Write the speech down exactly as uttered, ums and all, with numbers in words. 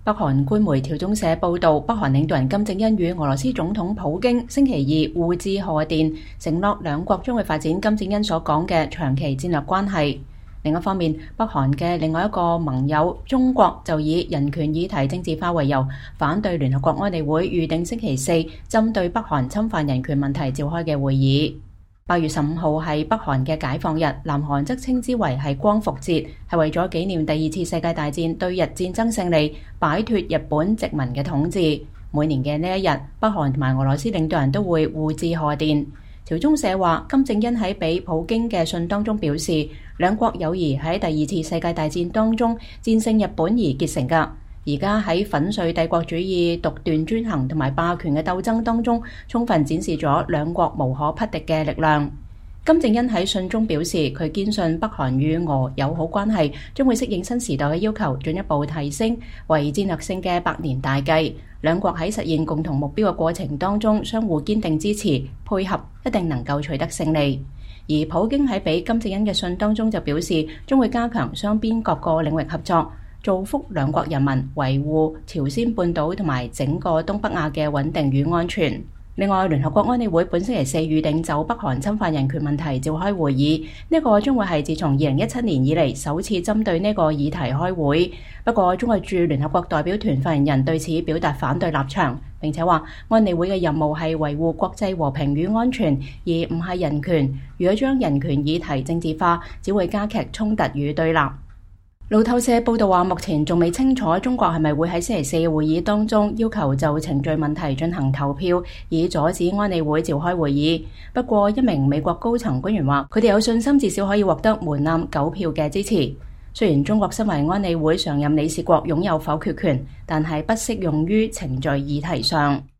北韓官媒朝中社報導，北韓領導人金正恩與俄羅斯總統普京星期二互致賀電，承諾兩國將會發展金正恩所講嘅長期戰略關係。另一方面，北韓嘅另外一個盟友中國就以人權議題政治化為由，反對聯合國安理會預定星期四針對北韓侵犯人權問題召開嘅會議。八月十五號係北韓嘅解放日，南韓則稱之為係光復節，係為咗紀念第二次世界大戰對日戰爭勝利，擺脫日本殖民嘅統治。每年嘅呢一日，北韓同埋俄羅斯領導人都會互致賀電。朝中社話，金正恩喺俾普京嘅信當中表示，兩國友誼喺第二次世界大戰當中戰勝日本而結成㗎。而家喺粉碎帝國主義、獨斷專行同埋霸權嘅鬥爭當中，充分展示咗兩國無可匹敵嘅力量。金正恩喺信中表示，佢堅信北韓與俄友好關係將會適應新時代嘅要求，進一步提升為戰略性嘅百年大計。兩國喺實現共同目標嘅過程當中，相互堅定支持、配合，一定能夠取得勝利。而普京喺俾金正恩嘅信當中就表示，將會加強雙邊各個領域合作，造福兩國人民，維護朝鮮半島同埋整個東北亞嘅穩定與安全。另外，聯合國安理會本星期四預定就北韓侵犯人權問題召開會議，呢個將會係自從二零一七年以嚟首次針對呢個議題開會。不過，中國駐聯合國代表團發言人對此表達反對立場，並且話安理會嘅任務係維護國際和平與安全，而唔係人權。如果將人權議題政治化，只會加劇衝突與對立。路透社報道話，目前仲未清楚中國係咪會喺星期四嘅會議當中要求就程序問題進行投票，以阻止安理會召開會議。不過，一名美國高層官員話，佢哋有信心至少可以獲得門檻九票嘅支持。雖然中國身為安理會常任理事國擁有否決權，但係不適用於程序議題上。